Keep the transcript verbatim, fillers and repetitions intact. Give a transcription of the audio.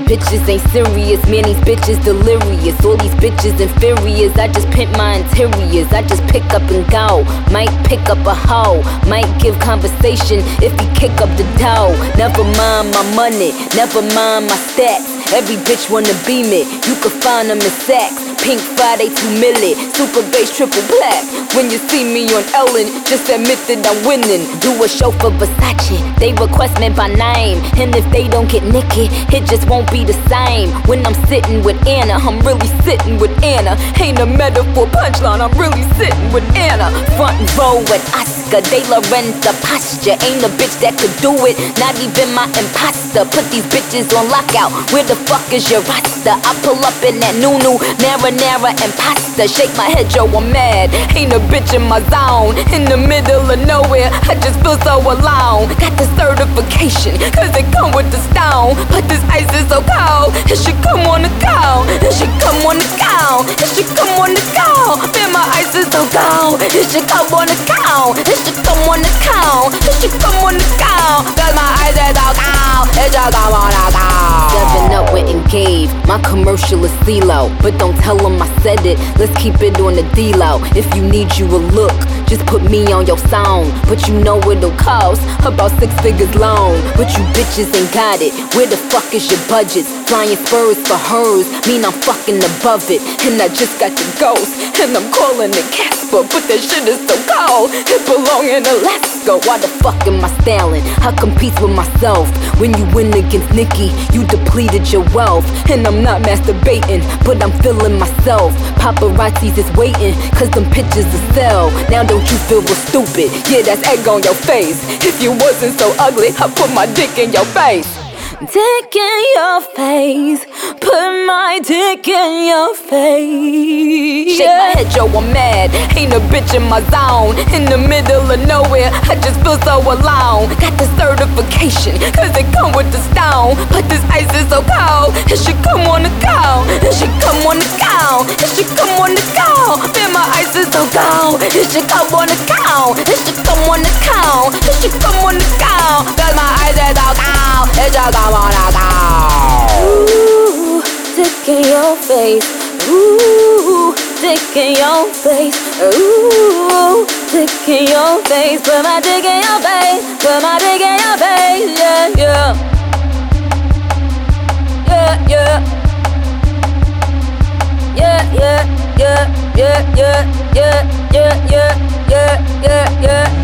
bitches ain't serious, man, these bitches delirious. All these bitches inferiors, I just pimp my interiors. I just pick up and go, might pick up a hoe, might give conversation if he kick up the dough. Never mind my money, never mind my stats. Every bitch wanna be me, you can find them in Saks. Pink Friday, two milli, super bass, triple black. When you see me on Ellen, just admit that I'm winning. Do a show for Versace, they request me by name. And if they don't get Nicki, it just won't be the same. When I'm sitting with Anna, I'm really sitting with Anna. Ain't a metaphor punchline, I'm really sitting with Anna. Front row with Oscar, De La Renta posture. Ain't a bitch that could do it, not even my imposter. Put these bitches on lockout, where the fuck is your roster? I pull up in that new-new, marinara and pasta. Shake my head, yo, I'm mad. Ain't a bitch in my zone, in the middle of nowhere, I just feel so alone. Got the certification, cause it come with the stone. But this ice is so cold, it should come on the go. It should come on the go, it should come on the go. Man, my ice is so cold, it should come on the go. It should come on the go, it should come on the go. Cause my ice is so cold, it should come on the go. Seven up went and gave, my commercial is CeeLo. But don't tell them I said it, let's keep it on the D-Lo. If you need you a look, just put me on your song. But you know it'll cost about six figures long. But you bitches ain't got it, where the fuck is your budget? Flying spurs for hers, mean I'm fucking above it. And I just got the ghost, and I'm calling it Casper. But that shit is so cold, it belong in Alaska. Why the fuck am I styling? I compete with myself. When you win against Nicki, you depleted your wealth. And I'm not masturbating, but I'm feeling myself. Paparazzis is waiting, cause them pictures are sell. Now don't you feel real stupid? Yeah, that's egg on your face. If you wasn't so ugly, I put my dick in your face. Dick in your face, put my dick in your face. Shake my head, yo, I'm mad. Ain't a bitch in my zone, in the middle of nowhere, I just feel so alone. Got the certification, cause it come with the stone. But this ice is so cold, it should come on the go. It should come on the go, it should come on the go. Man, my ice is so cold, it should come on the go. It should come on the go, it should come on the go. Cause my ice is so cold, it should come on the go. Ooh, dick in your face. Ooh, dick in your face. Ooh, dick in your face. Put my dick in your face. Put my dick in your face. Yeah, yeah. Yeah, yeah. Yeah, yeah, yeah, yeah, yeah, yeah, yeah, yeah, yeah, yeah, yeah.